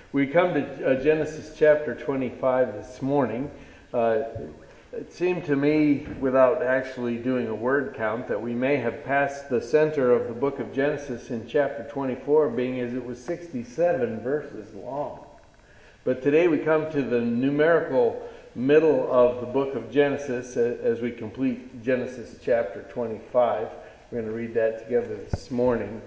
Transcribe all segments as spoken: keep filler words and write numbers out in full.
We come to uh, Genesis chapter twenty-five this morning. Uh, it seemed to me, without actually doing a word count, that we may have passed the center of the book of Genesis in chapter twenty-four, being as it was sixty-seven verses long. But today we come to the numerical middle of the book of Genesis as we complete Genesis chapter twenty-five. We're going to read that together this morning.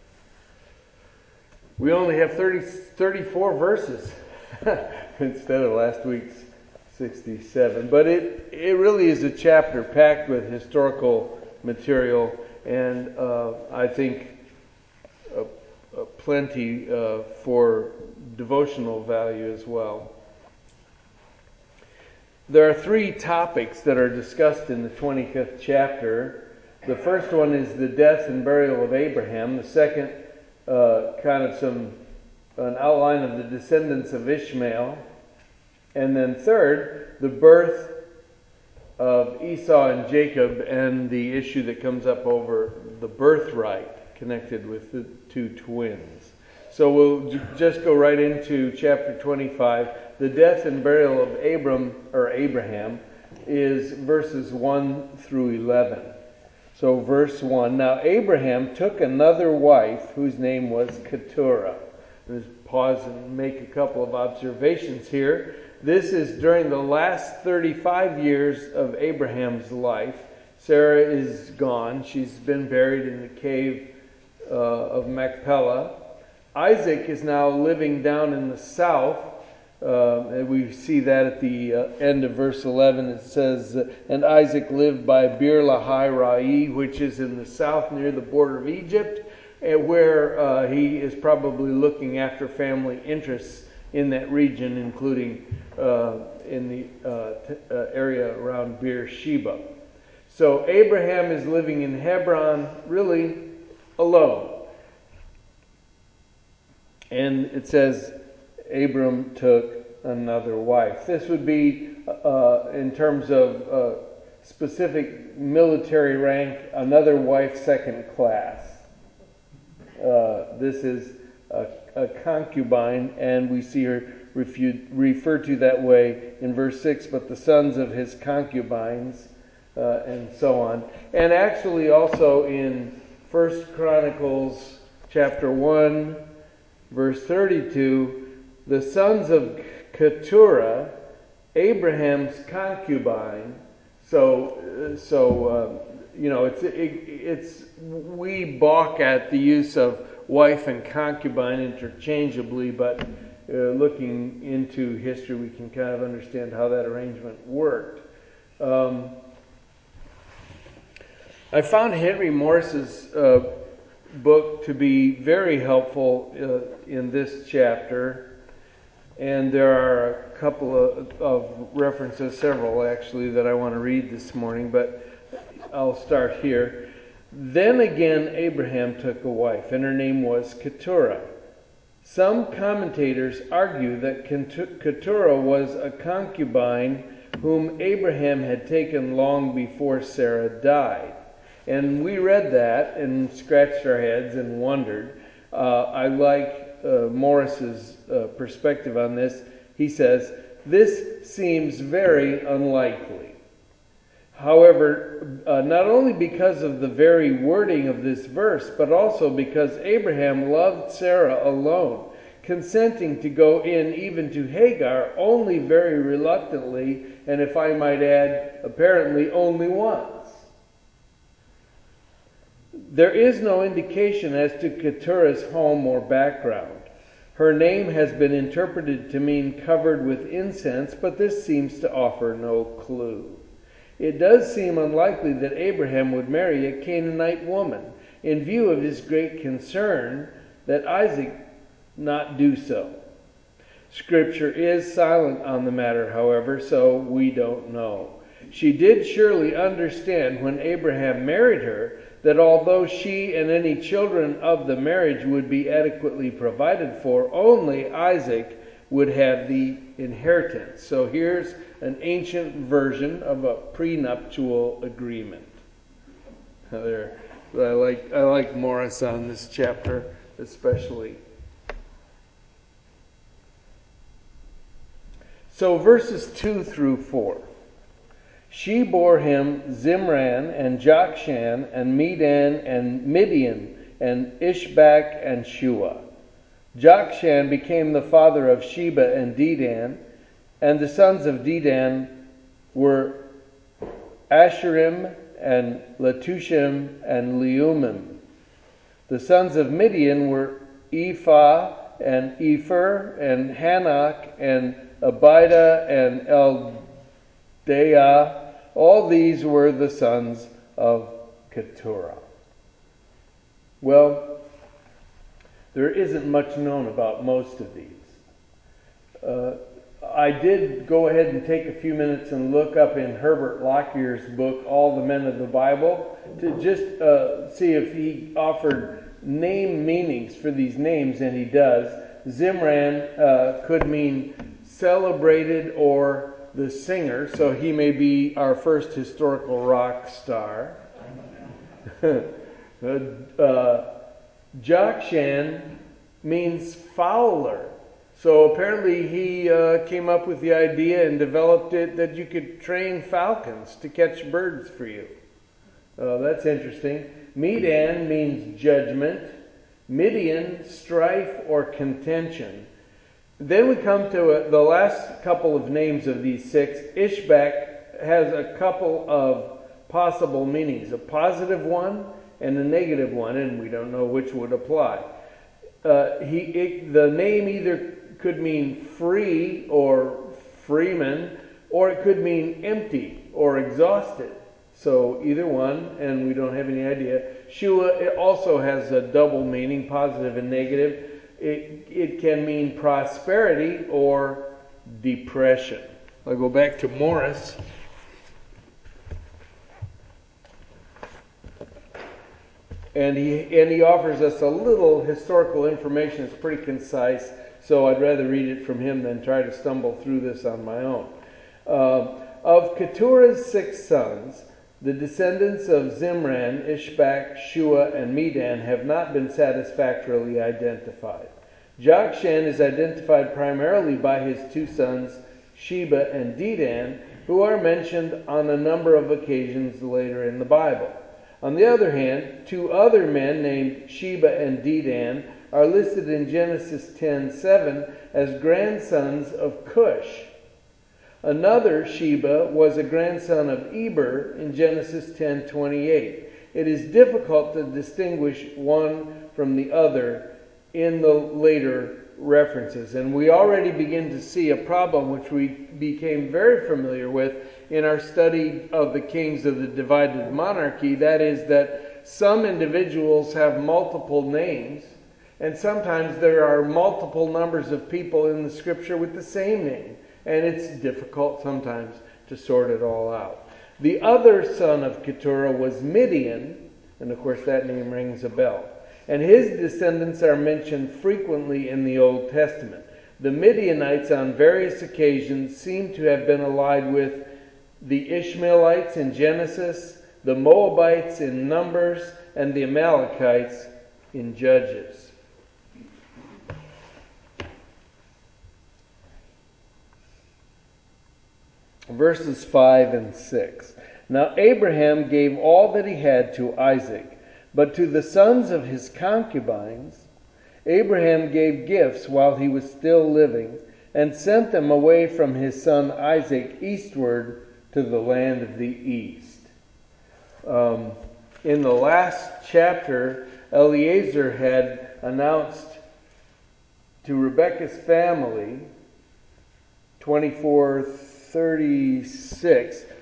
We only have thirty, thirty-four verses instead of last week's sixty-seven. But it, it really is a chapter packed with historical material and uh, I think uh, uh, plenty uh, for devotional value as well. There are three topics that are discussed in the twenty-fifth chapter. The first one is the death and burial of Abraham. The second, uh, kind of some an outline of the descendants of Ishmael. And then third, the birth of Esau and Jacob and the issue that comes up over the birthright connected with the two twins. So we'll j- just go right into chapter twenty-five. The death and burial of Abram or Abraham is verses one through eleven. So verse one, now Abraham took another wife whose name was Keturah. Let's pause and make a couple of observations here. This is during the last thirty-five years of Abraham's life. Sarah is gone. She's been buried in the cave uh, of Machpelah. Isaac is now living down in the south. Uh, and we see that at the uh, end of verse eleven. It says, and Isaac lived by Beer Lahai Rai, which is in the south near the border of Egypt, where uh, he is probably looking after family interests in that region, including uh, in the uh, t- uh, area around Beersheba. So Abraham is living in Hebron, really alone. And it says, Abram took another wife. This would be, uh, in terms of uh, specific military rank, another wife second class. Uh, this is a, a concubine, and we see her refu- referred to that way in verse six, but the sons of his concubines, uh, and so on. And actually also in First Chronicles chapter one, verse thirty-two, the sons of Keturah, Abraham's concubine. So, so uh, you know, it's it, it's we balk at the use of wife and concubine interchangeably, but uh, looking into history, we can kind of understand how that arrangement worked. Um, I found Henry Morris's uh, book to be very helpful uh, in this chapter. And there are a couple of, of references, several actually, that I want to read this morning, but I'll start here. Then again Abraham took a wife, and her name was Keturah. Some commentators argue that Keturah was a concubine whom Abraham had taken long before Sarah died. And we read that and scratched our heads and wondered. Uh, I like Uh, Morris's uh, perspective on this. He says, this seems very unlikely. However, uh, not only because of the very wording of this verse, but also because Abraham loved Sarah alone, consenting to go in even to Hagar only very reluctantly, and if I might add, apparently only once. There is no indication as to Keturah's home or background. Her name has been interpreted to mean covered with incense, but this seems to offer no clue. It does seem unlikely that Abraham would marry a Canaanite woman, in view of his great concern that Isaac not do so. Scripture is silent on the matter, however, so we don't know. She did surely understand when Abraham married her that although she and any children of the marriage would be adequately provided for, only Isaac would have the inheritance. So here's an ancient version of a prenuptial agreement. There, I like I like Morris on this chapter especially. So verses two through four. She bore him Zimran and Jokshan and Medan and Midian and Ishbak and Shua. Jokshan became the father of Sheba and Dedan, and the sons of Dedan were Asherim and Letushim and Leumim. The sons of Midian were Ephah and Epher and Hanok and Abida and Eldaah. All these were the sons of Keturah. Well, there isn't much known about most of these. Uh, I did go ahead and take a few minutes and look up in Herbert Lockyer's book, All the Men of the Bible, to just uh, see if he offered name meanings for these names, and he does. Zimran uh, could mean celebrated or the singer, so he may be our first historical rock star. uh, Jokshan means fowler. So apparently he uh, came up with the idea and developed it that you could train falcons to catch birds for you. Uh, that's interesting. Medan means judgment. Midian, strife or contention. Then we come to uh, the last couple of names of these six. Ishbak has a couple of possible meanings, a positive one and a negative one, and we don't know which would apply. Uh, he, it, the name either could mean free or freeman, or it could mean empty or exhausted. So either one, and we don't have any idea. Shua, it also has a double meaning, positive and negative. It, it can mean prosperity or depression. I'll go back to Morris. And he and he offers us a little historical information. It's pretty concise, so I'd rather read it from him than try to stumble through this on my own. Uh, of Keturah's six sons, the descendants of Zimran, Ishbak, Shua, and Medan have not been satisfactorily identified. Jokshan is identified primarily by his two sons, Sheba and Dedan, who are mentioned on a number of occasions later in the Bible. On the other hand, two other men named Sheba and Dedan are listed in Genesis ten seven as grandsons of Cush. Another, Sheba, was a grandson of Eber in Genesis ten twenty-eight. It is difficult to distinguish one from the other in the later references. And we already begin to see a problem which we became very familiar with in our study of the kings of the divided monarchy. That is that some individuals have multiple names, and sometimes there are multiple numbers of people in the scripture with the same name. And it's difficult sometimes to sort it all out. The other son of Keturah was Midian, and of course that name rings a bell. And his descendants are mentioned frequently in the Old Testament. The Midianites on various occasions seem to have been allied with the Ishmaelites in Genesis, the Moabites in Numbers, and the Amalekites in Judges. Verses five and six. Now Abraham gave all that he had to Isaac, but to the sons of his concubines Abraham gave gifts while he was still living, and sent them away from his son Isaac eastward to the land of the east. Um, in the last chapter, Eliezer had announced to Rebekah's family, twenty-four thirty-six.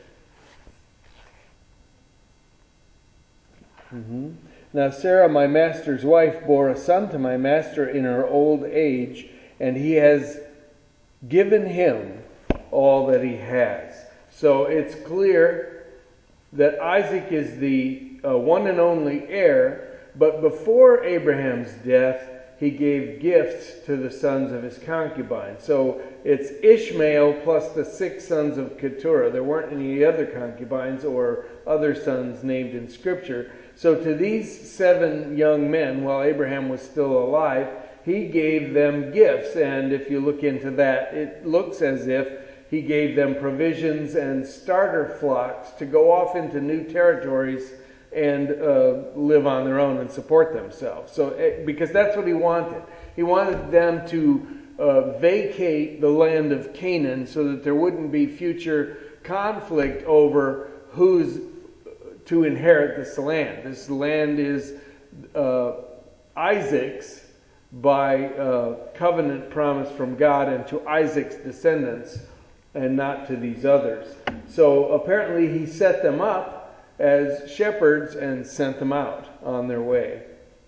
Mm-hmm. Now Sarah, my master's wife, bore a son to my master in her old age, and he has given him all that he has. So it's clear that Isaac is the uh, one and only heir, but before Abraham's death, he gave gifts to the sons of his concubines. So it's Ishmael plus the six sons of Keturah. There weren't any other concubines or other sons named in Scripture. So to these seven young men, while Abraham was still alive, he gave them gifts. And if you look into that, it looks as if he gave them provisions and starter flocks to go off into new territories and uh, live on their own and support themselves. So, uh, because that's what he wanted. He wanted them to uh, vacate the land of Canaan so that there wouldn't be future conflict over who's to inherit this land. This land is uh, Isaac's by uh, covenant promise from God, and to Isaac's descendants, and not to these others. So apparently he set them up as shepherds and sent them out on their way.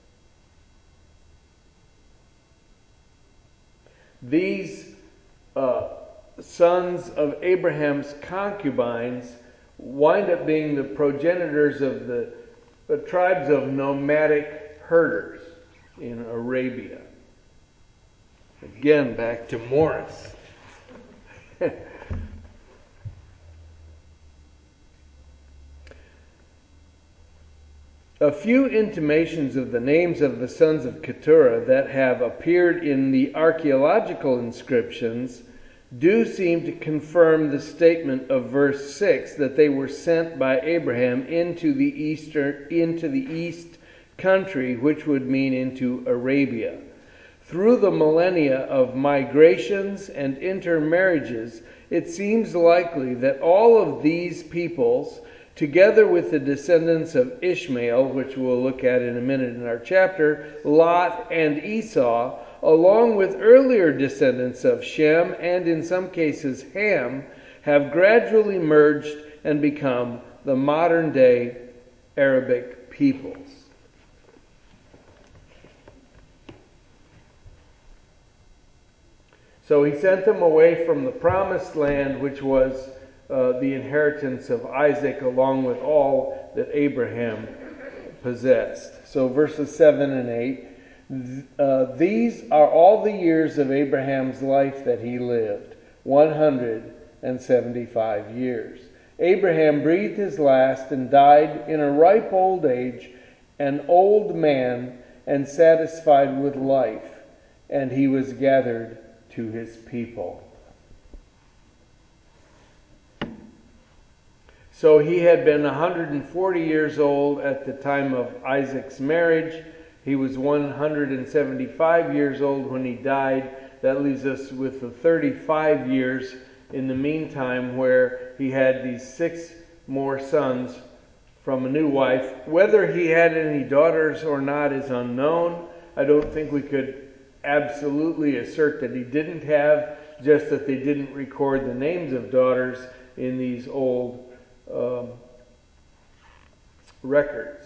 These uh, sons of Abraham's concubines wind up being the progenitors of the, the tribes of nomadic herders in Arabia. Again, back to Morris. A few intimations of the names of the sons of Keturah that have appeared in the archaeological inscriptions do seem to confirm the statement of verse six that they were sent by Abraham into the eastern into the east country, which would mean into Arabia. Through the millennia of migrations and intermarriages, it seems likely that all of these peoples, together with the descendants of Ishmael, which we'll look at in a minute in our chapter, Lot and Esau, along with earlier descendants of Shem and in some cases Ham, have gradually merged and become the modern-day Arabic peoples. So he sent them away from the promised land, which was uh, the inheritance of Isaac, along with all that Abraham possessed. So verses seven and eight. Uh, These are all the years of Abraham's life that he lived, one hundred seventy-five years. Abraham breathed his last and died in a ripe old age, an old man and satisfied with life, and he was gathered to his people. So he had been one hundred forty years old at the time of Isaac's marriage. He was one hundred seventy-five years old when he died. That leaves us with the thirty-five years in the meantime, where he had these six more sons from a new wife. Whether he had any daughters or not is unknown. I don't think we could absolutely assert that he didn't have, just that they didn't record the names of daughters in these old um, records.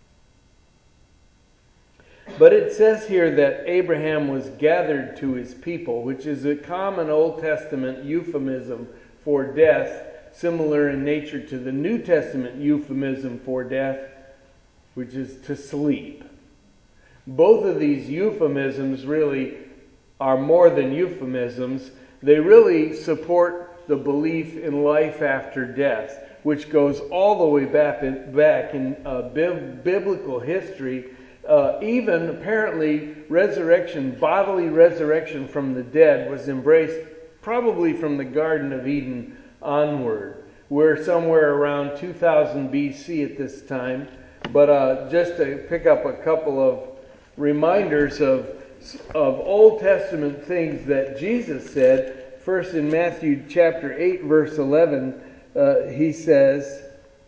But it says here that Abraham was gathered to his people, which is a common Old Testament euphemism for death, similar in nature to the New Testament euphemism for death, which is to sleep. Both of these euphemisms really are more than euphemisms. They really support the belief in life after death, which goes all the way back in, back in uh, bi- biblical history. Uh, even apparently resurrection, bodily resurrection from the dead was embraced probably from the Garden of Eden onward. We're somewhere around two thousand B C at this time. But uh, just to pick up a couple of reminders of, of Old Testament things that Jesus said. First, in Matthew chapter eight, verse eleven, uh, he says,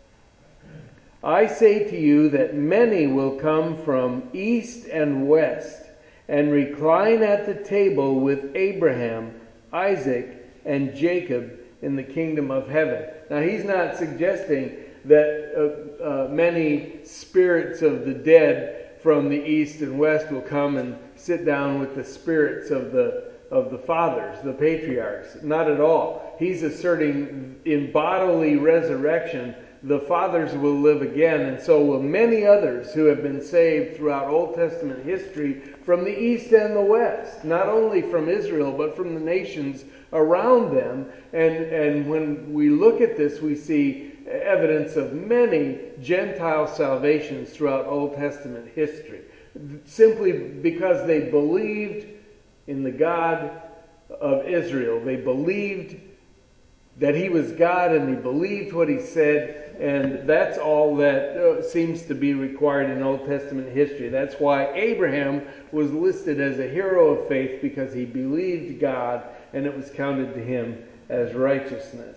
I say to you that many will come from east and west and recline at the table with Abraham, Isaac, and Jacob in the kingdom of heaven. Now, he's not suggesting that uh, uh, many spirits of the dead from the east and west will come and sit down with the spirits of the of the fathers, the patriarchs. Not at all. He's asserting in bodily resurrection, the fathers will live again, and so will many others who have been saved throughout Old Testament history from the east and the west, not only from Israel, but from the nations around them. And, and when we look at this, we see evidence of many Gentile salvations throughout Old Testament history. simply because they believed in the God of Israel. They believed that he was God, and they believed what he said, and that's all that uh, seems to be required in Old Testament history. That's why Abraham was listed as a hero of faith, because he believed God, and it was counted to him as righteousness.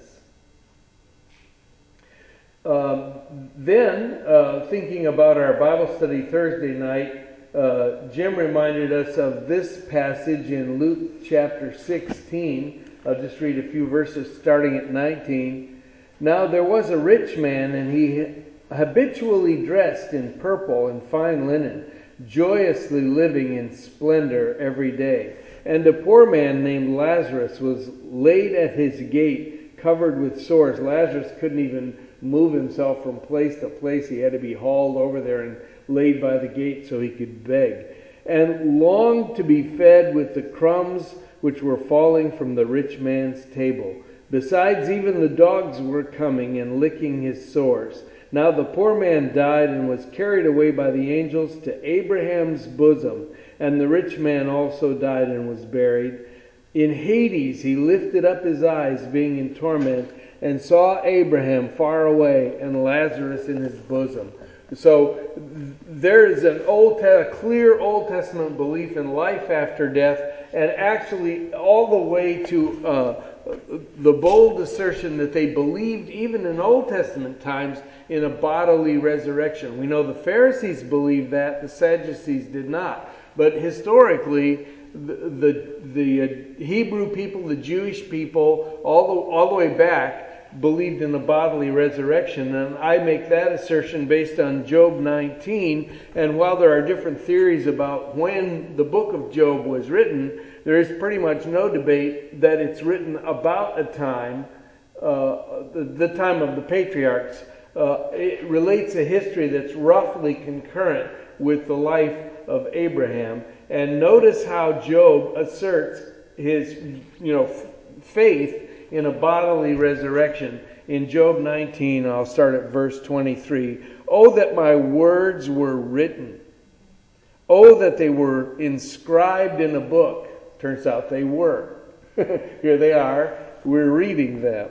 Um, then, uh, thinking about our Bible study Thursday night, uh, Jim reminded us of this passage in Luke chapter sixteen. I'll just read a few verses starting at nineteen. Now there was a rich man, and he habitually dressed in purple and fine linen, joyously living in splendor every day. And a poor man named Lazarus was laid at his gate, covered with sores. Lazarus couldn't even move himself from place to place. He had to be hauled over there and laid by the gate so he could beg, and longed to be fed with the crumbs which were falling from the rich man's table. Besides, even the dogs were coming and licking his sores. Now the poor man died and was carried away by the angels to Abraham's bosom. And the rich man also died and was buried. In Hades he lifted up his eyes, being in torment, and saw Abraham far away and Lazarus in his bosom. So there is an old, a clear Old Testament belief in life after death, and actually all the way to uh, the bold assertion that they believed, even in Old Testament times, in a bodily resurrection. We know the Pharisees believed that, the Sadducees did not. But historically, the the, the uh, Hebrew people, the Jewish people, all the, all the way back, believed in a bodily resurrection, and I make that assertion based on Job nineteen. And while there are different theories about when the book of Job was written, there is pretty much no debate that it's written about a time, uh, the, the time of the patriarchs. Uh, it relates a history that's roughly concurrent with the life of Abraham. And notice how Job asserts his, you know, f- faith in a bodily resurrection. In Job nineteen, I'll start at verse twenty-three. Oh, that my words were written. Oh, that they were inscribed in a book. Turns out they were. Here they are. We're reading them.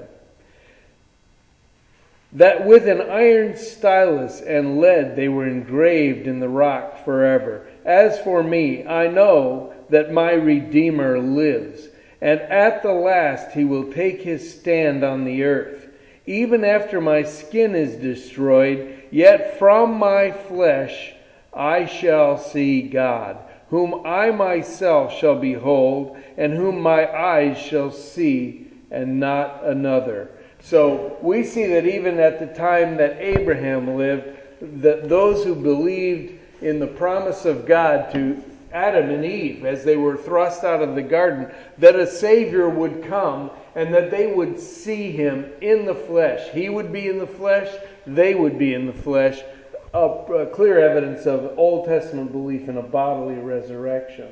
That with an iron stylus and lead they were engraved in the rock forever. As for me, I know that my Redeemer lives, and at the last he will take his stand on the earth. Even after my skin is destroyed, yet from my flesh I shall see God, whom I myself shall behold, and whom my eyes shall see, and not another. So we see that even at the time that Abraham lived, that those who believed in the promise of God to Adam and Eve as they were thrust out of the garden, that a Savior would come and that they would see him in the flesh. He would be in the flesh, they would be in the flesh. A, a clear evidence of Old Testament belief in a bodily resurrection.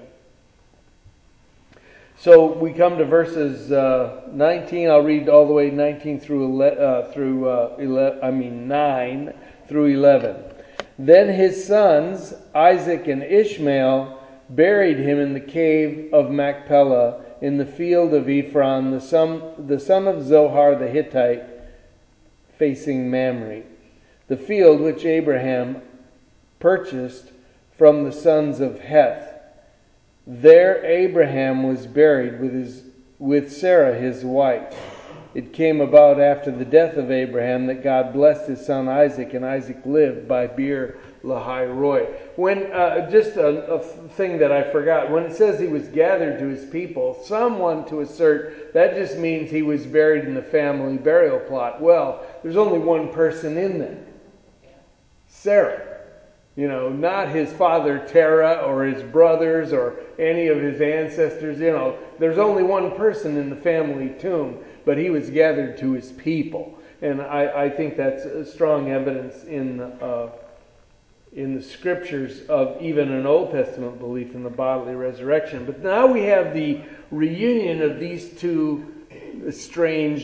So we come to verses uh, nineteen. I'll read all the way nineteen through uh, through uh, eleven, I mean nine through eleven. Then his sons Isaac and Ishmael buried him in the cave of Machpelah in the field of Ephron, the son the son of Zohar the Hittite, facing Mamre, the field which Abraham purchased from the sons of Heth. There Abraham was buried with his with Sarah his wife. It came about after the death of Abraham that God blessed his son Isaac, and Isaac lived by Beer Lahai Roi. When uh, just a, a thing that I forgot, when it says he was gathered to his people, someone to assert that just means he was buried in the family burial plot. Well, there's only one person in there, Sarah. You know, not his father Terah or his brothers or any of his ancestors. You know, there's only one person in the family tomb, but he was gathered to his people. And I, I think that's a strong evidence in uh, in the scriptures of even an Old Testament belief in the bodily resurrection. But now we have the reunion of these two estranged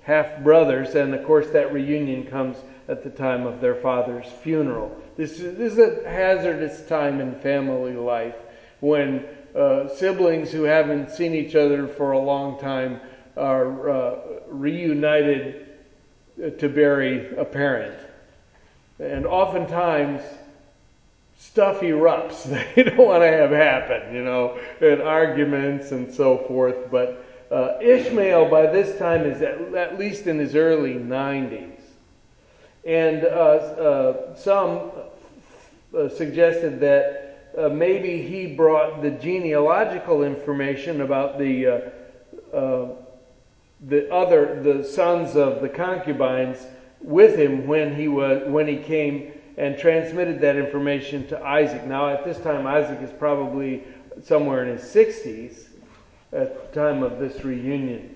half-brothers, and of course that reunion comes at the time of their father's funeral. This is, this is a hazardous time in family life when uh, siblings who haven't seen each other for a long time are uh, reunited to bury a parent. And oftentimes, stuff erupts they don't want to have happen, you know, and arguments and so forth. But uh, Ishmael by this time is at, at least in his early nineties. And uh, uh, some uh, suggested that uh, maybe he brought the genealogical information about the uh, uh, the other the sons of the concubines with him when he was when he came and transmitted that information to Isaac. Now, at this time, Isaac is probably somewhere in his sixties at the time of this reunion.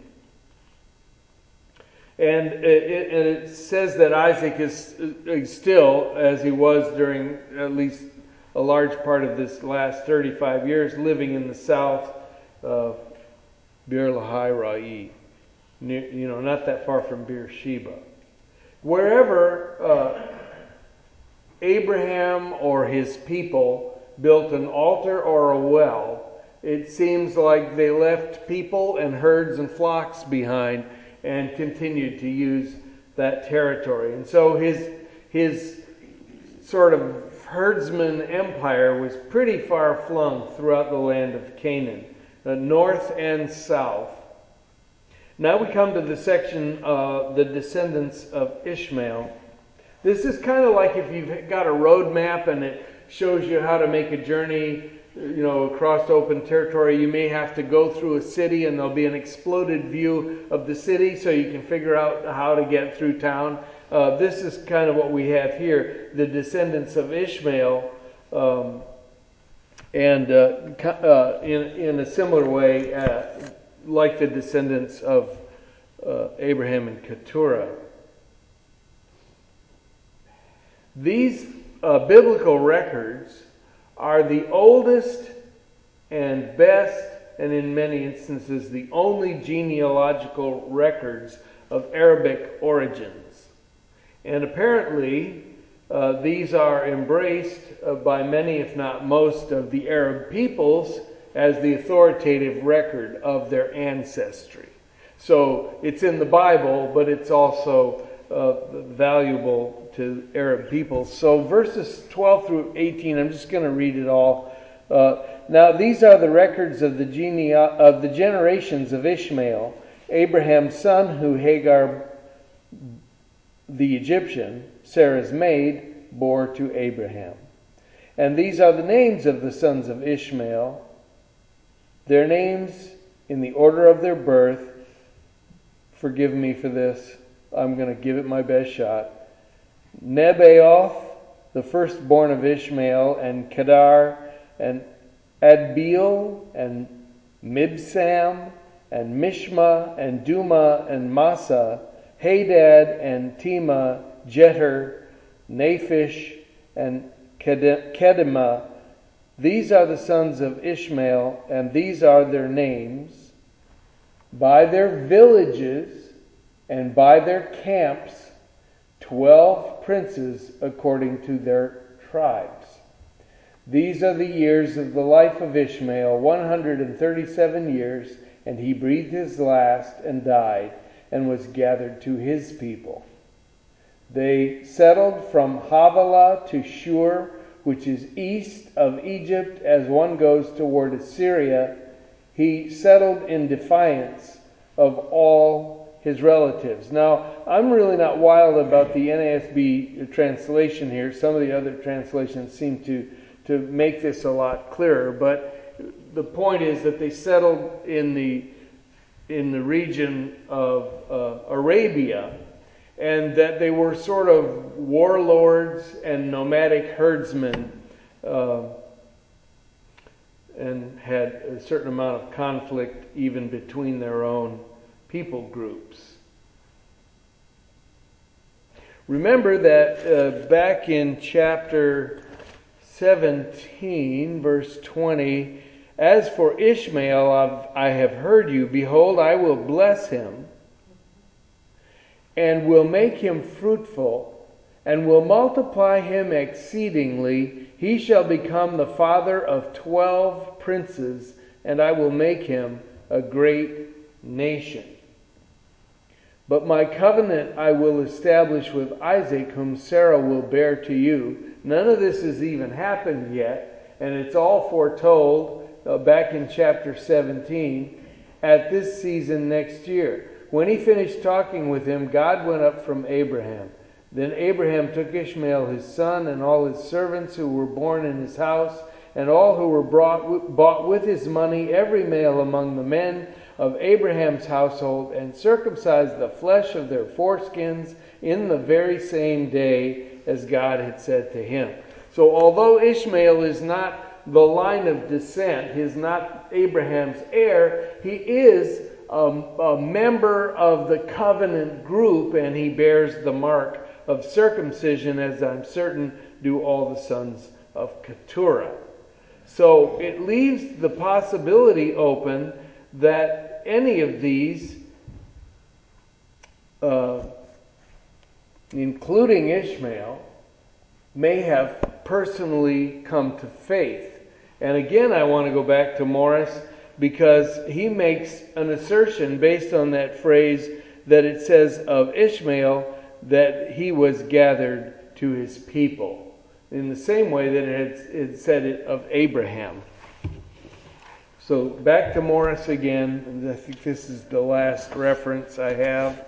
And it, and it says that Isaac is, is still, as he was during at least a large part of this last thirty-five years, living in the south of Beer Lahai Rai, you know, not that far from Beersheba. Wherever uh, Abraham or his people built an altar or a well, it seems like they left people and herds and flocks behind and continued to use that territory. And so his his sort of herdsman empire was pretty far flung throughout the land of Canaan, uh, north and south. Now we come to the section, uh, the descendants of Ishmael. This is kind of like if you've got a road map and it shows you how to make a journey, you know, across open territory. You may have to go through a city and there'll be an exploded view of the city so you can figure out how to get through town. Uh, this is kind of what we have here, the descendants of Ishmael, um, and uh, uh, in, in a similar way, uh, like the descendants of uh, Abraham and Keturah. These uh, biblical records are the oldest and best, and in many instances, the only genealogical records of Arabic origins. And apparently, uh, these are embraced uh, by many, if not most, of the Arab peoples as the authoritative record of their ancestry. So it's in the Bible, but it's also uh, valuable to Arab peoples. So verses twelve through eighteen, I'm just going to read it all. Uh, now these are the records of the gene- of the generations of Ishmael, Abraham's son, who Hagar the Egyptian, Sarah's maid, bore to Abraham. And these are the names of the sons of Ishmael, their names in the order of their birth. Forgive me for this. I'm going to give it my best shot. Nebaioth, the firstborn of Ishmael, and Kedar, and Adbeel, and Mibsam, and Mishma, and Duma, and Massa, Hadad, and Tema, Jeter, Naphish, and Kedemah. These are the sons of Ishmael, and these are their names, by their villages and by their camps, twelve princes according to their tribes. These are the years of the life of Ishmael, one hundred thirty-seven years, and he breathed his last and died, and was gathered to his people. They settled from Havilah to Shur, which is east of Egypt as one goes toward Assyria. He settled in defiance of all his relatives. Now, I'm really not wild about the N A S B translation here. Some of the other translations seem to, to make this a lot clearer, but the point is that they settled in the in the region of uh, Arabia, and that they were sort of warlords and nomadic herdsmen, uh, and had a certain amount of conflict even between their own people groups. Remember that uh, back in chapter seventeen, verse twenty, as for Ishmael, I've, I have heard you. Behold, I will bless him. and will make him fruitful, and will multiply him exceedingly. He shall become the father of twelve princes, and I will make him a great nation. But my covenant I will establish with Isaac, whom Sarah will bear to you. None of this has even happened yet, and it's all foretold uh, back in chapter seventeen at this season next year. When he finished talking with him, God went up from Abraham. Then Abraham took Ishmael his son and all his servants who were born in his house, and all who were brought, bought with his money, every male among the men of Abraham's household, and circumcised the flesh of their foreskins in the very same day as God had said to him. So although Ishmael is not the line of descent, he is not Abraham's heir, he is a, a member of the covenant group, and he bears the mark of circumcision, as I'm certain do all the sons of Keturah. So it leaves the possibility open that any of these, uh, including Ishmael, may have personally come to faith. And again, I want to go back to Morris, because he makes an assertion based on that phrase that it says of Ishmael that he was gathered to his people, in the same way that it had, it said it of Abraham. So back to Morris again, and I think this is the last reference I have.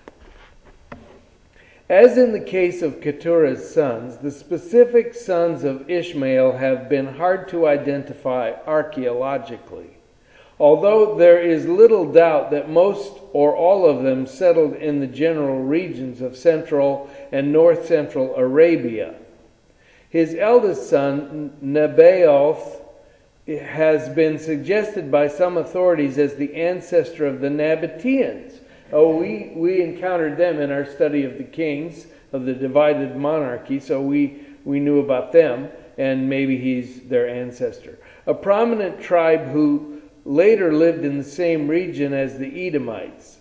As in the case of Keturah's sons, the specific sons of Ishmael have been hard to identify archaeologically. Although there is little doubt that most or all of them settled in the general regions of central and north-central Arabia. His eldest son, Nebaioth, has been suggested by some authorities as the ancestor of the Nabateans. Oh, we, we encountered them in our study of the kings, of the divided monarchy, so we, we knew about them, and maybe he's their ancestor. A prominent tribe who later lived in the same region as the Edomites.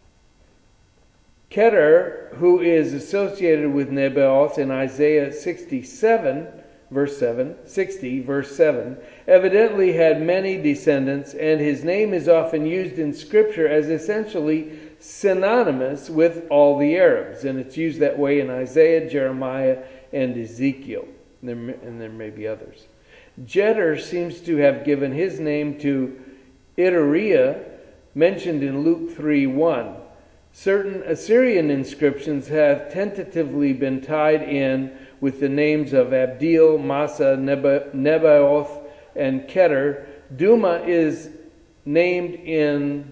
Keter, who is associated with Nebaioth in Isaiah sixty-seven, verse seven, sixty, verse seven, evidently had many descendants, and his name is often used in Scripture as essentially synonymous with all the Arabs. And it's used that way in Isaiah, Jeremiah, and Ezekiel. And there, and there may be others. Jeter seems to have given his name to Iteria, mentioned in Luke three one. Certain Assyrian inscriptions have tentatively been tied in with the names of Abdil, Massa, Nebaioth, and Keter. Duma is named in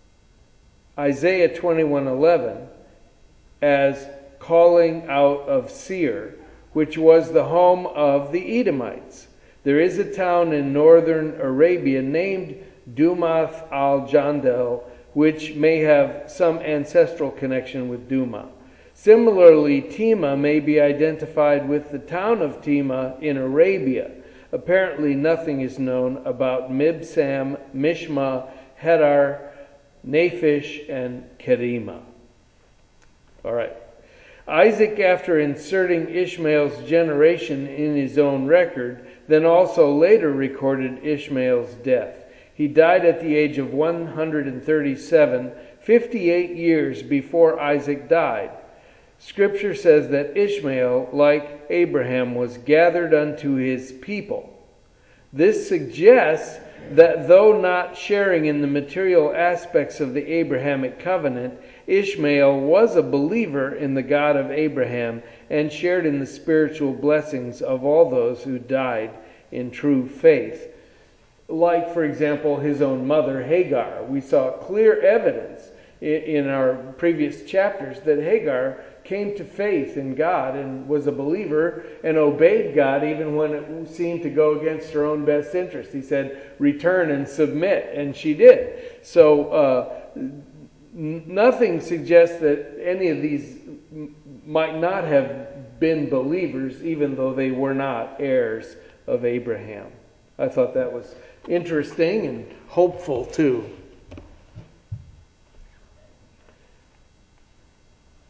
Isaiah twenty-one eleven as calling out of Seir, which was the home of the Edomites. There is a town in northern Arabia named Dumath al-Jandal, which may have some ancestral connection with Duma. Similarly, Tema may be identified with the town of Tema in Arabia. Apparently nothing is known about Mibsam, Mishma, Hedar, Naphish, and Kerima. All right. Isaac, after inserting Ishmael's generation in his own record, then also later recorded Ishmael's death. He died at the age of one hundred thirty-seven, fifty-eight years before Isaac died. Scripture says that Ishmael, like Abraham, was gathered unto his people. This suggests that though not sharing in the material aspects of the Abrahamic covenant, Ishmael was a believer in the God of Abraham and shared in the spiritual blessings of all those who died in true faith. Like, for example, his own mother, Hagar. We saw clear evidence in our previous chapters that Hagar came to faith in God and was a believer and obeyed God even when it seemed to go against her own best interest. He said, return and submit, and she did. So uh, nothing suggests that any of these might not have been believers, even though they were not heirs of Abraham. I thought that was interesting and hopeful too.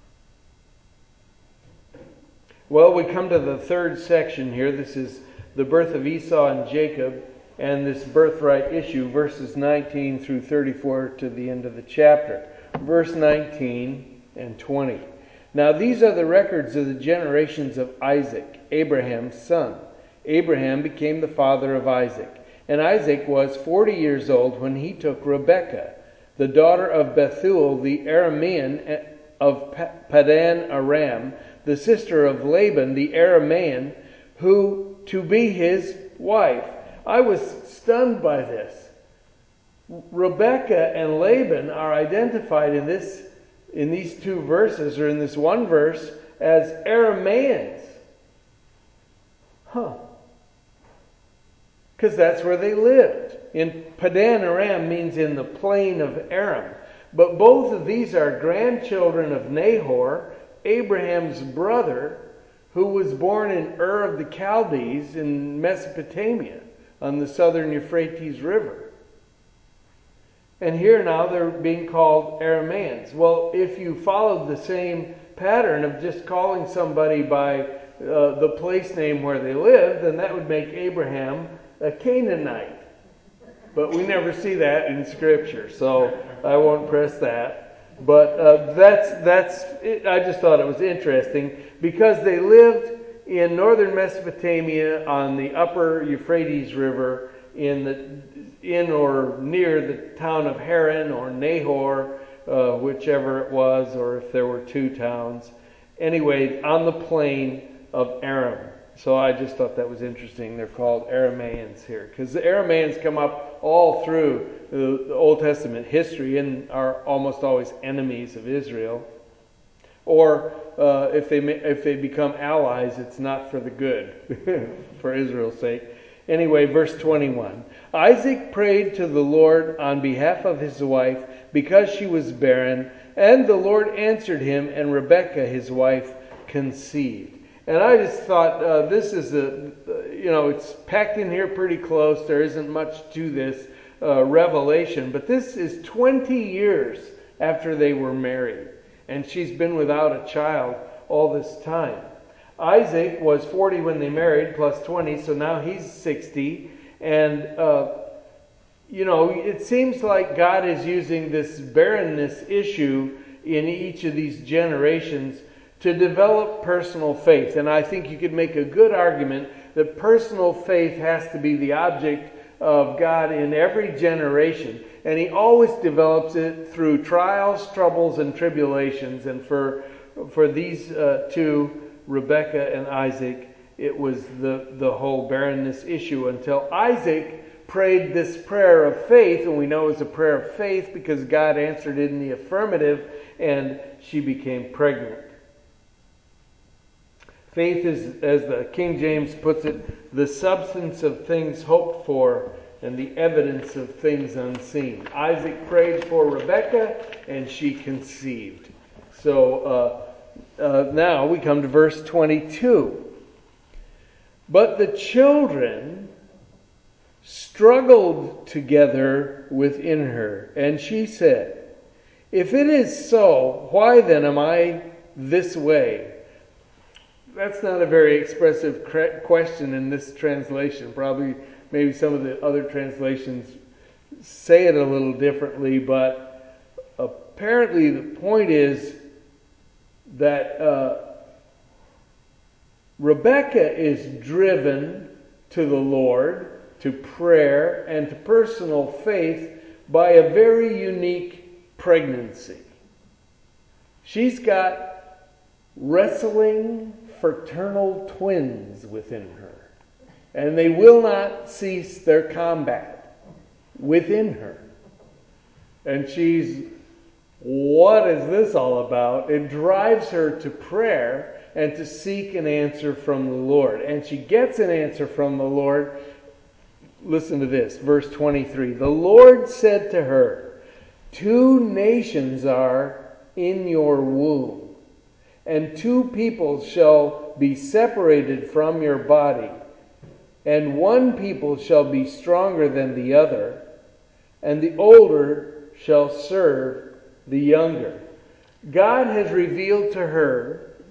Well, we come to the third section here. This is the birth of Esau and Jacob and this birthright issue, verses nineteen through thirty-four to the end of the chapter. Verse nineteen and twenty. Now these are the records of the generations of Isaac, Abraham's son. Abraham became the father of Isaac. And Isaac was forty years old when he took Rebekah, the daughter of Bethuel the Aramean of Padan Aram, the sister of Laban the Aramean, who to be his wife. I was stunned by this. Rebekah and Laban are identified in this, in these two verses, or in this one verse, as Arameans. Huh. Because that's where they lived. In Padan Aram means in the plain of Aram. But both of these are grandchildren of Nahor, Abraham's brother, who was born in Ur of the Chaldees in Mesopotamia on the southern Euphrates River. And here now they're being called Arameans. Well, if you followed the same pattern of just calling somebody by uh, the place name where they lived, then that would make Abraham a Canaanite. But we never see that in Scripture, so I won't press that. But uh, that's that's. It. I just thought it was interesting because they lived in northern Mesopotamia on the upper Euphrates River, in the in or near the town of Haran or Nahor, uh, whichever it was, or if there were two towns. Anyway, on the plain of Aram. So I just thought that was interesting. They're called Arameans here because the Arameans come up all through the, the Old Testament history and are almost always enemies of Israel. Or uh, if they if they become allies, it's not for the good, for Israel's sake. Anyway, verse twenty-one. Isaac prayed to the Lord on behalf of his wife because she was barren, and the Lord answered him, and Rebekah, his wife, conceived. And I just thought, uh, this is a, you know, it's packed in here pretty close. There isn't much to this uh, revelation. But this is twenty years after they were married. And she's been without a child all this time. Isaac was forty when they married, plus twenty, so now he's sixty. And, uh, you know, it seems like God is using this barrenness issue in each of these generations to develop personal faith. And I think you could make a good argument that personal faith has to be the object of God in every generation. And He always develops it through trials, troubles, and tribulations. And for for these uh, two, Rebekah and Isaac, it was the, the whole barrenness issue until Isaac prayed this prayer of faith. And we know it was a prayer of faith because God answered it in the affirmative and she became pregnant. Faith is, as the King James puts it, the substance of things hoped for and the evidence of things unseen. Isaac prayed for Rebekah and she conceived. So uh, uh, now we come to verse twenty-two. But the children struggled together within her, and she said, "If it is so, why then am I this way?" That's not a very expressive question in this translation. Probably, maybe some of the other translations say it a little differently, but apparently the point is that uh, Rebekah is driven to the Lord, to prayer, and to personal faith by a very unique pregnancy. She's got wrestling fraternal twins within her. And they will not cease their combat within her. And she's, what is this all about? It drives her to prayer and to seek an answer from the Lord. And she gets an answer from the Lord. Listen to this, verse twenty-three. The Lord said to her, "Two nations are in your womb, and two peoples shall be separated from your body, and one people shall be stronger than the other, and the older shall serve the younger." God has revealed to her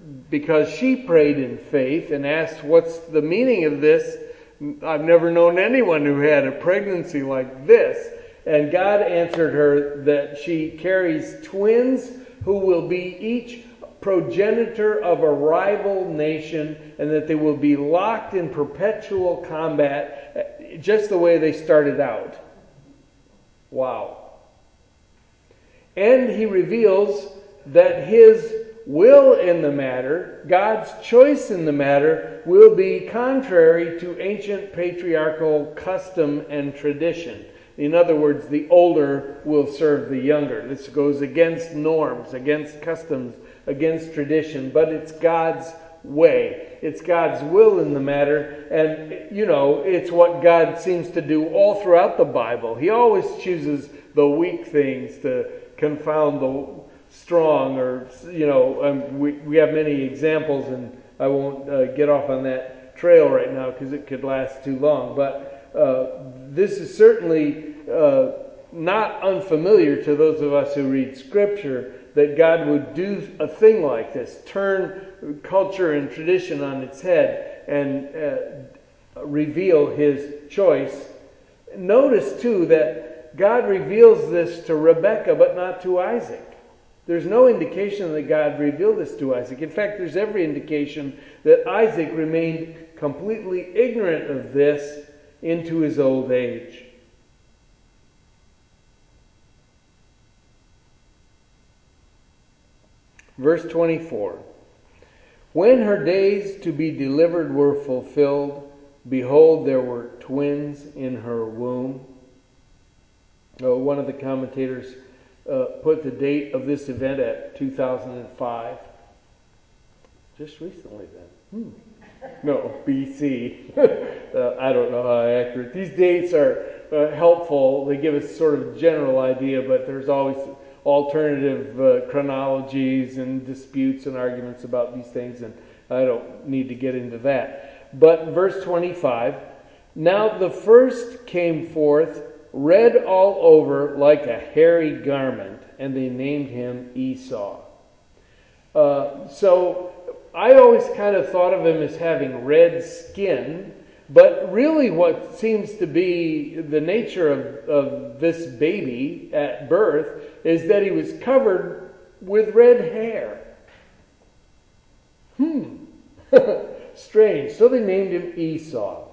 because she prayed in faith and asked, what's the meaning of this? I've never known anyone who had a pregnancy like this. And God answered her that she carries twins who will be each progenitor of a rival nation, and that they will be locked in perpetual combat, just the way they started out. Wow. And he reveals that his will in the matter, God's choice in the matter, will be contrary to ancient patriarchal custom and tradition. In other words, the older will serve the younger. This goes against norms, against customs, against tradition, but it's God's way. It's God's will in the matter, and, you know, it's what God seems to do all throughout the Bible. He always chooses the weak things to confound the strong, or, you know, um, we, we have many examples, and I won't uh, get off on that trail right now because it could last too long, but uh, this is certainly uh, not unfamiliar to those of us who read Scripture, that God would do a thing like this, turn culture and tradition on its head and uh, reveal his choice. Notice, too, that God reveals this to Rebekah, but not to Isaac. There's no indication that God revealed this to Isaac. In fact, there's every indication that Isaac remained completely ignorant of this into his old age. Verse twenty-four. When her days to be delivered were fulfilled, behold, there were twins in her womb. Oh, one of the commentators uh, put the date of this event at two thousand five. Just recently then. Hmm. No, B C. uh, I don't know how accurate. These dates are uh, helpful. They give us sort of a general idea, but there's always alternative uh, chronologies and disputes and arguments about these things, and I don't need to get into that. But verse twenty-five, now the first came forth, red all over like a hairy garment, and they named him Esau. Uh, so I always kind of thought of him as having red skin, but really what seems to be the nature of, of this baby at birth is that he was covered with red hair. Hmm. Strange. So they named him Esau.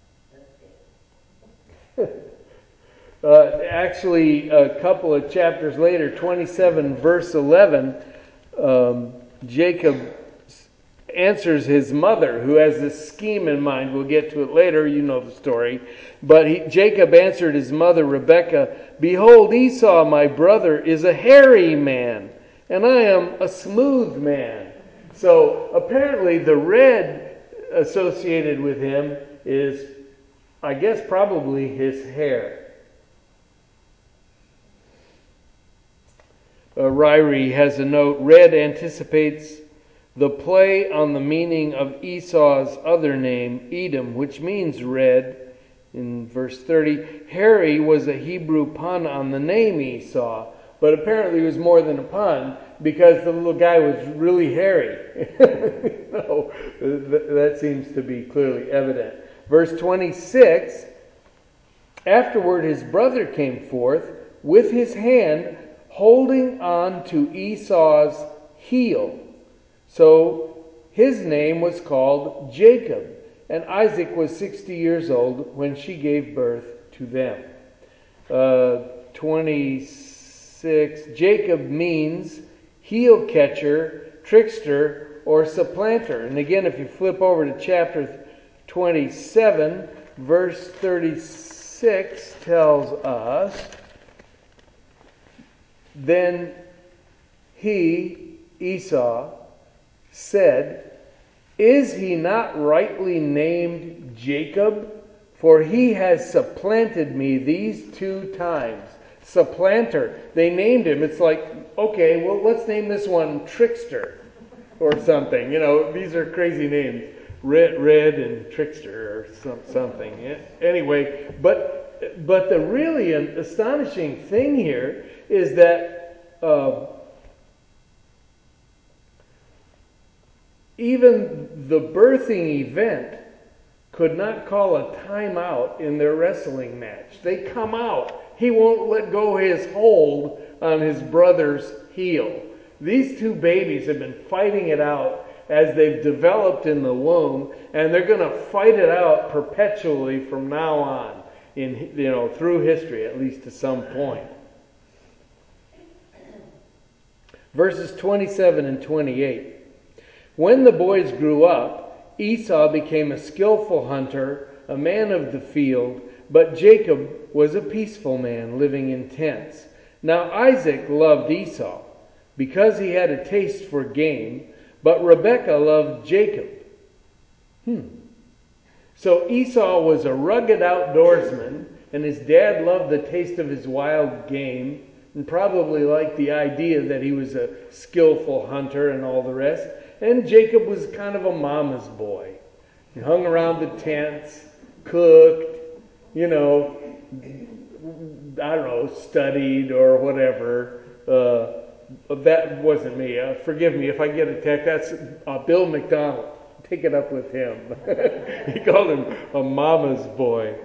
uh, actually, a couple of chapters later, twenty-seven verse eleven, um, Jacob answers his mother, who has this scheme in mind. We'll get to it later. You know the story. But he, Jacob answered his mother, Rebekah, behold, Esau, my brother, is a hairy man, and I am a smooth man. So apparently the red associated with him is, I guess, probably his hair. Uh, Ryrie has a note, red anticipates the play on the meaning of Esau's other name, Edom, which means red. In verse thirty, hairy was a Hebrew pun on the name Esau, but apparently it was more than a pun because the little guy was really hairy. No, that seems to be clearly evident. Verse twenty-six, afterward his brother came forth with his hand holding on to Esau's heel. So his name was called Jacob, and Isaac was sixty years old when she gave birth to them. Uh, twenty-six, Jacob means heel catcher, trickster, or supplanter. And again, if you flip over to chapter twenty-seven, verse thirty-six tells us, then he, Esau, said, is he not rightly named Jacob? For he has supplanted me these two times. Supplanter. They named him. It's like, okay, well, let's name this one Trickster or something. You know, these are crazy names. Red, Red and Trickster or some, something. Anyway, but, but the really astonishing thing here is that uh, even the birthing event could not call a timeout in their wrestling match. They come out. He won't let go his hold on his brother's heel. These two babies have been fighting it out as they've developed in the womb, and they're going to fight it out perpetually from now on, in you know through history, at least to some point. Verses twenty-seven and twenty-eight. When the boys grew up, Esau became a skillful hunter, a man of the field, but Jacob was a peaceful man living in tents. Now Isaac loved Esau because he had a taste for game, but Rebekah loved Jacob. Hmm. So Esau was a rugged outdoorsman, and his dad loved the taste of his wild game, and probably liked the idea that he was a skillful hunter and all the rest. And Jacob was kind of a mama's boy. He hung around the tents, cooked, you know, I don't know, studied or whatever. Uh, that wasn't me. Uh, forgive me if I get attacked. That's uh, Bill McDonald. Take it up with him. He called him a mama's boy.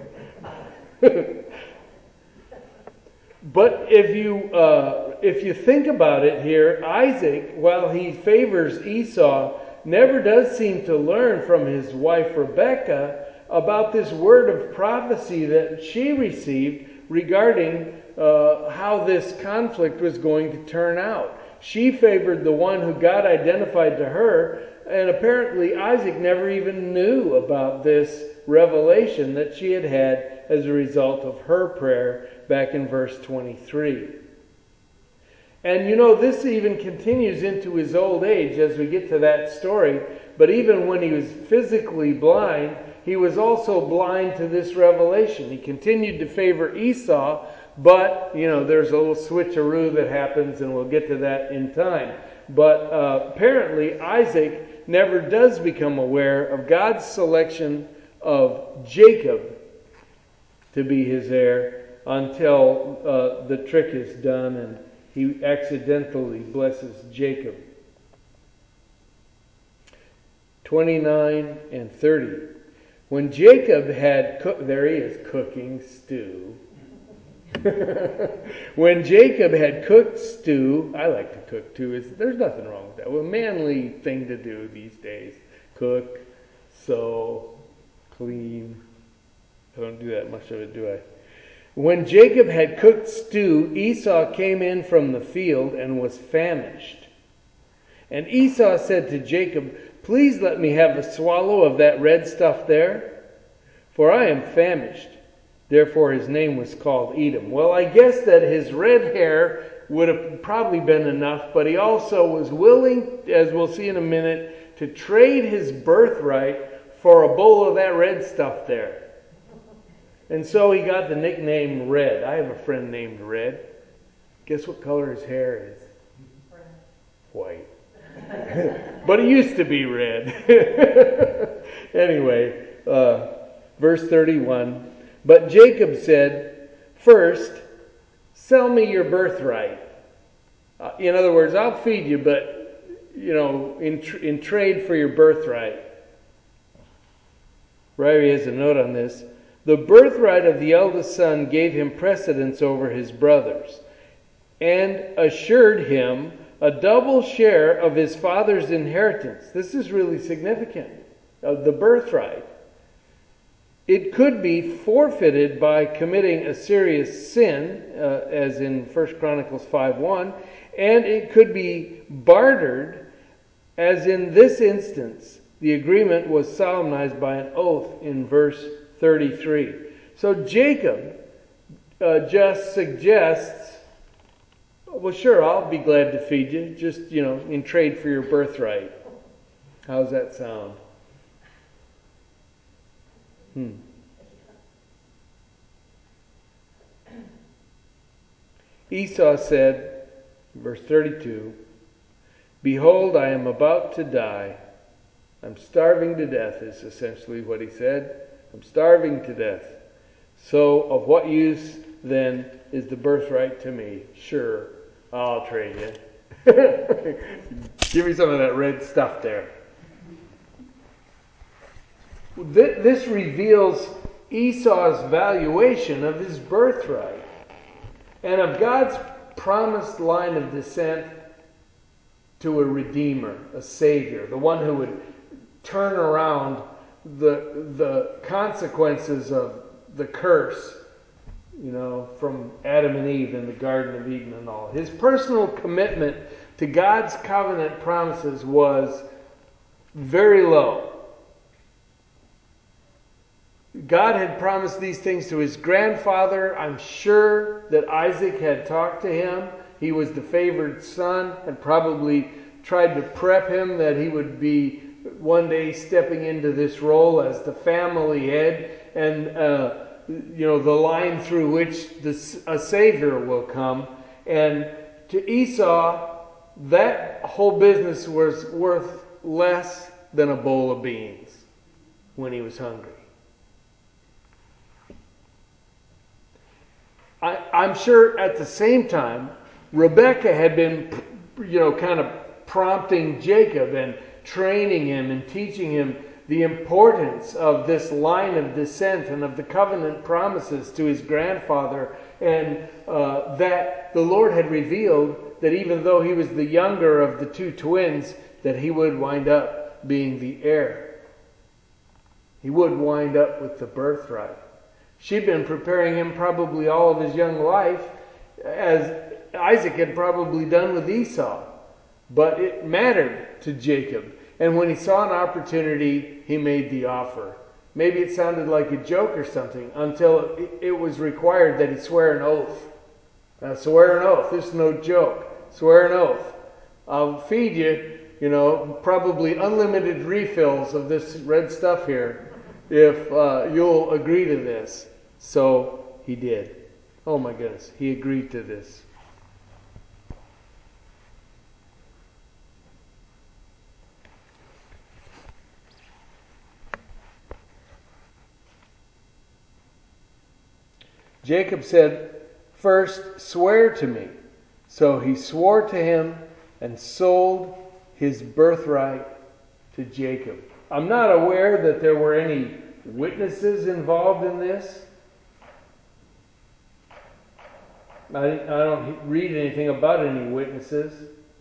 But if you uh, if you think about it here, Isaac, while he favors Esau, never does seem to learn from his wife Rebekah about this word of prophecy that she received regarding uh, how this conflict was going to turn out. She favored the one who God identified to her, and apparently Isaac never even knew about this revelation that she had had as a result of her prayer back in verse twenty-three. And you know, this even continues into his old age as we get to that story. But even when he was physically blind, he was also blind to this revelation. He continued to favor Esau, but, you know, there's a little switcheroo that happens, and we'll get to that in time. But uh, apparently Isaac never does become aware of God's selection of Jacob to be his heir until uh, the trick is done and he accidentally blesses Jacob. twenty-nine and thirty. When Jacob had cooked, there he is cooking stew. When Jacob had cooked stew, I like to cook too. It's, there's nothing wrong with that. Well, a manly thing to do these days. Cook, sew, clean. I don't do that much of it, do I? When Jacob had cooked stew, Esau came in from the field and was famished. And Esau said to Jacob, "Please let me have a swallow of that red stuff there, for I am famished." Therefore his name was called Edom. Well, I guess that his red hair would have probably been enough, but he also was willing, as we'll see in a minute, to trade his birthright for a bowl of that red stuff there. And so he got the nickname Red. I have a friend named Red. Guess what color his hair is? White. But it used to be red. Anyway, uh, verse thirty-one. But Jacob said, "First, sell me your birthright." Uh, in other words, I'll feed you, but, you know, in, tr- in trade for your birthright. Ryrie has a note on this. The birthright of the eldest son gave him precedence over his brothers and assured him a double share of his father's inheritance. This is really significant, of the birthright. It could be forfeited by committing a serious sin, uh, as in First Chronicles five one, and it could be bartered, as in this instance. The agreement was solemnized by an oath in verse thirty-three. So Jacob uh, just suggests, well, sure, I'll be glad to feed you, just, you know, in trade for your birthright. How's that sound? Hmm. Esau said, verse thirty-two, "Behold, I am about to die. I'm starving to death," is essentially what he said. I'm starving to death. So of what use then is the birthright to me? Sure, I'll trade you. Give me some of that red stuff there. th- this reveals Esau's valuation of his birthright and of God's promised line of descent to a Redeemer, a Savior, the one who would turn around the, the consequences of the curse, you know, from Adam and Eve in the Garden of Eden and all. His personal commitment to God's covenant promises was very low. God had promised these things to his grandfather. I'm sure that Isaac had talked to him. He was the favored son, had probably tried to prep him that he would be one day stepping into this role as the family head and, uh, you know, the line through which the, a Savior will come. And to Esau, that whole business was worth less than a bowl of beans when he was hungry. I, I'm sure at the same time, Rebekah had been, you know, kind of prompting Jacob and training him and teaching him the importance of this line of descent and of the covenant promises to his grandfather, and uh, that the Lord had revealed that even though he was the younger of the two twins, that he would wind up being the heir. He would wind up with the birthright. She'd been preparing him probably all of his young life, as Isaac had probably done with Esau. But it mattered to Jacob. And when he saw an opportunity, he made the offer. Maybe it sounded like a joke or something, until it, it was required that he swear an oath. Now, swear an oath. This is no joke. Swear an oath. I'll feed you, you know, probably unlimited refills of this red stuff here, if uh, you'll agree to this. So he did. Oh my goodness, he agreed to this. Jacob said, "First, swear to me." So he swore to him and sold his birthright to Jacob. I'm not aware that there were any witnesses involved in this. I, I don't read anything about any witnesses.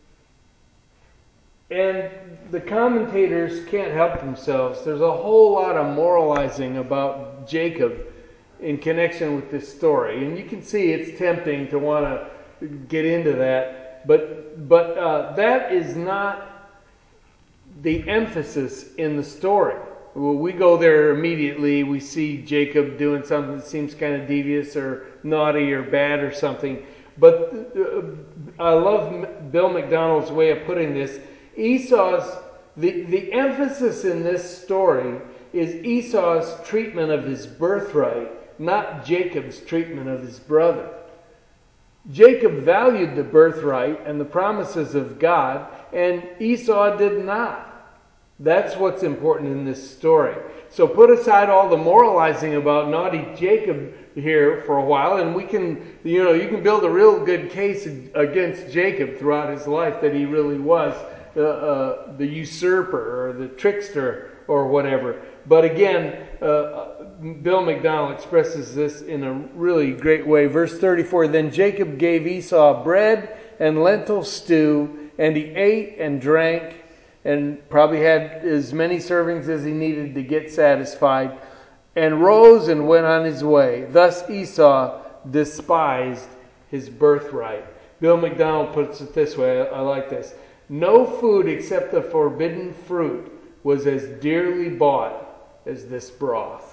And the commentators can't help themselves. There's a whole lot of moralizing about Jacob in connection with this story. And you can see it's tempting to want to get into that. But, but uh, that is not the emphasis in the story. Well, we go there immediately. We see Jacob doing something that seems kind of devious or naughty or bad or something. But uh, I love Bill McDonald's way of putting this. Esau's, the, the emphasis in this story is Esau's treatment of his birthright, not Jacob's treatment of his brother. Jacob valued the birthright and the promises of God, and Esau did not. That's what's important in this story. So put aside all the moralizing about naughty Jacob here for a while, and we can, you know, you can build a real good case against Jacob throughout his life that he really was uh, uh, the usurper or the trickster or whatever. But again, uh, Bill McDonald expresses this in a really great way. Verse thirty-four, "Then Jacob gave Esau bread and lentil stew, and he ate and drank, and probably had as many servings as he needed to get satisfied, and rose and went on his way. Thus Esau despised his birthright." Bill McDonald puts it this way, I, I like this. "No food except the forbidden fruit was as dearly bought as this broth."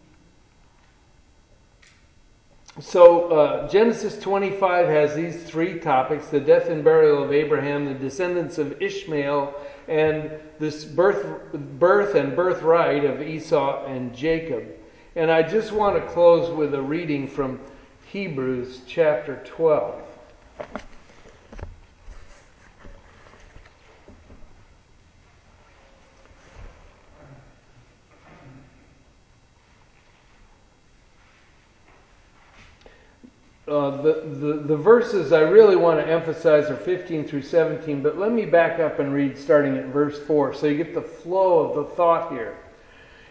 So uh, Genesis twenty-five has these three topics: the death and burial of Abraham, the descendants of Ishmael, and this birth, birth and birthright of Esau and Jacob. And I just want to close with a reading from Hebrews chapter twelve. Uh, the, the, the verses I really want to emphasize are fifteen through seventeen, but let me back up and read starting at verse four so you get the flow of the thought here.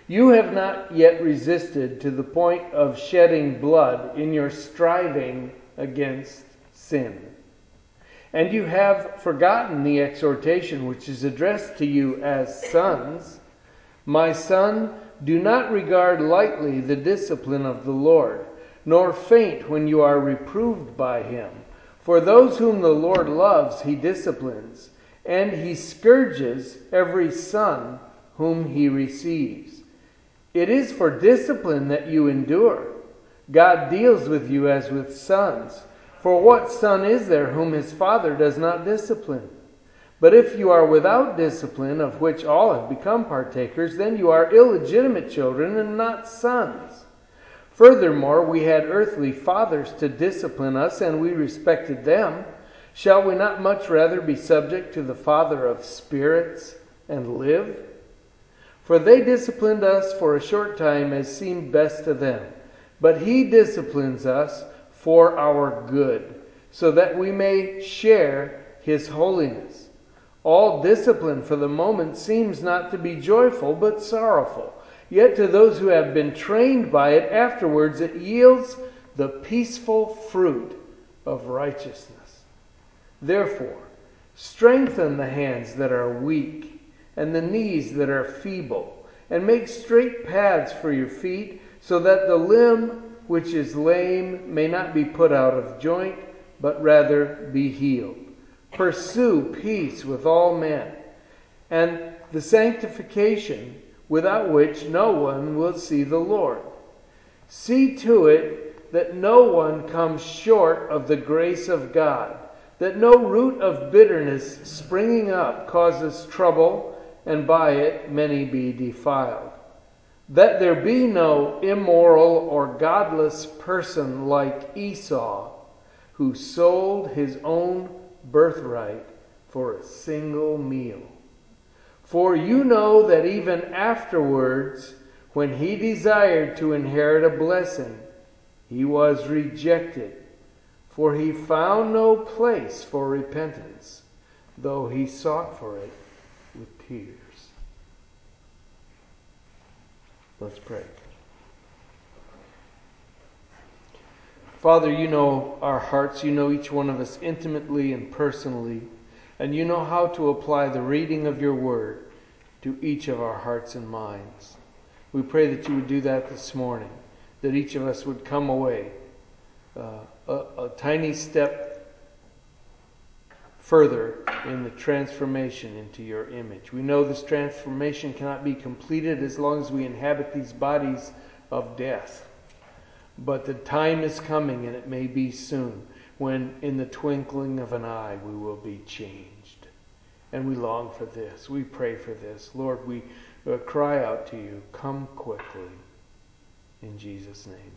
You have not yet resisted to the point of shedding blood in your striving against sin. And you have forgotten the exhortation which is addressed to you as sons. My son, do not regard lightly the discipline of the Lord, nor faint when you are reproved by him. For those whom the Lord loves, he disciplines, and he scourges every son whom he receives. It is for discipline that you endure. God deals with you as with sons. For what son is there whom his father does not discipline? But if you are without discipline, of which all have become partakers, then you are illegitimate children and not sons. Furthermore, we had earthly fathers to discipline us, and we respected them. Shall we not much rather be subject to the Father of spirits and live? For they disciplined us for a short time as seemed best to them. But he disciplines us for our good, so that we may share his holiness. All discipline for the moment seems not to be joyful, but sorrowful. Yet to those who have been trained by it, afterwards it yields the peaceful fruit of righteousness. Therefore, strengthen the hands that are weak and the knees that are feeble, and make straight paths for your feet, so that the limb which is lame may not be put out of joint, but rather be healed. Pursue peace with all men, and the sanctification without which no one will see the Lord. See to it that no one comes short of the grace of God, that no root of bitterness springing up causes trouble, and by it many be defiled. That there be no immoral or godless person like Esau, who sold his own birthright for a single meal. For you know that even afterwards, when he desired to inherit a blessing, he was rejected, for he found no place for repentance, though he sought for it with tears. Let's pray. Father, you know our hearts. You know each one of us intimately and personally. And you know how to apply the reading of your word to each of our hearts and minds. We pray that you would do that this morning. That each of us would come away uh, a, a tiny step further in the transformation into your image. We know this transformation cannot be completed as long as we inhabit these bodies of death. But the time is coming, and it may be soon, when in the twinkling of an eye we will be changed. And we long for this. We pray for this. Lord, we uh, cry out to you, come quickly. In Jesus' name.